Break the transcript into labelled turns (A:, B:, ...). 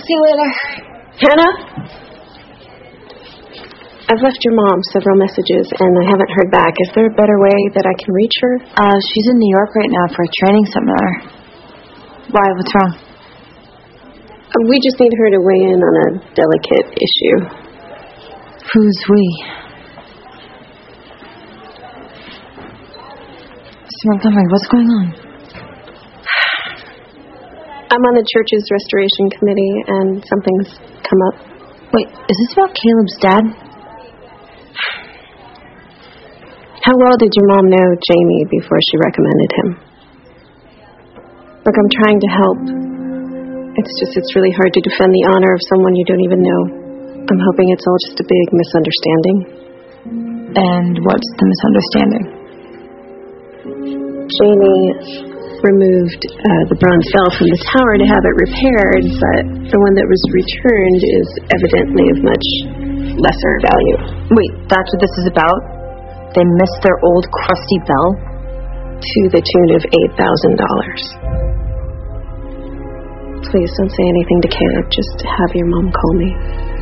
A: See you later.
B: Hannah? I've left your mom several messages, and I haven't heard back. Is there a better way that I can reach her?
A: She's in New York right now for a training seminar. Why? What's wrong?
B: We just need her to weigh in on a delicate issue.
A: Who's we? Mr. Montgomery, what's going on?
B: I'm on the church's restoration committee, and something's come up.
A: Wait, is this about Caleb's dad?
B: How well did your mom know Jamie before she recommended him? Look, I'm trying to help. It's really hard to defend the honor of someone you don't even know. I'm hoping it's all just a big misunderstanding.
A: And what's the misunderstanding?
B: Jamie removed the bronze bell from the tower to have it repaired, but the one that was returned is evidently of much lesser value.
A: Wait, that's what this is about? They missed their old crusty bell?
B: To the tune of $8,000. Please don't say anything to Caleb. Just have your mom call me.